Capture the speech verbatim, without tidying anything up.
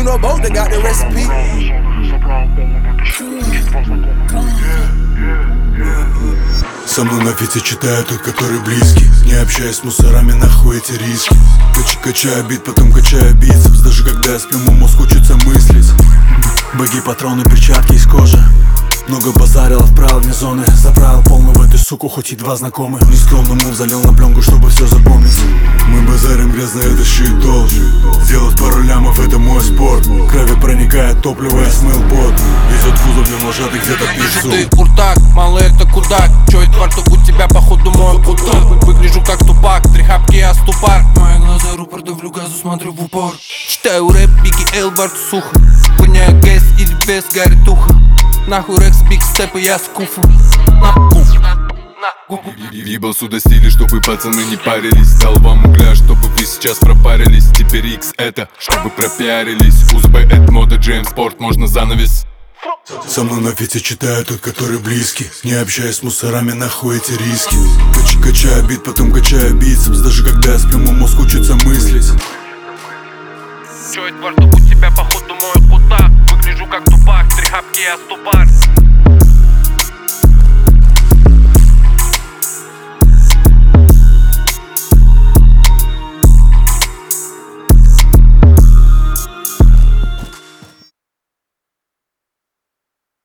know both that got the recipe. Со мной на фите читаю тот, который близкий. Не общаюсь с мусорами, нахуй эти риски. Кач Качаю бит, потом качаю бицепс. Даже когда я сплю, мой мозг учится мыслить. Баги, патроны, перчатки из кожи. Много базарил, отправил вне зоны. Заправил полную в эту суку, хоть и два знакомых. Нескромный мув залил на пленку, чтобы все запомнить. Мы базарим грязно, это щит должен. Сделать пару лямов, это мой спорт. Крови проникает топливо, я смыл пот. Везет кузов, где ложат и где-то пиццу. Ты куртак, малый это кудак. Чё это варто у тебя, походу мой куток. Выгляжу как тупак, три хапки, я ступак. Мои глаза рупорты в люгазу, смотрю в упор. Читаю рэп, Бигги, Эл, во рту сухо. Гоняю гэс или без, горит ухо. Нахуй рекс, биг степ, и я скуфу. Ебал сюда стили, чтобы пацаны не парились. Дал вам угля, чтобы вы сейчас пропарились. Теперь X это, чтобы пропиарились. УЗБ это мода, джейм спорт, можно занавес. Со мной на фите читаю тот, который близкий. Не общаюсь с мусорами, нахуй эти риски. Кач Качаю бит, потом качаю бицепс. Даже когда я сплю, мой мозг учится мыслить. Чё это варто у тебя, походу мой кутак. Выгляжу как тупак, три хапки, я ступак.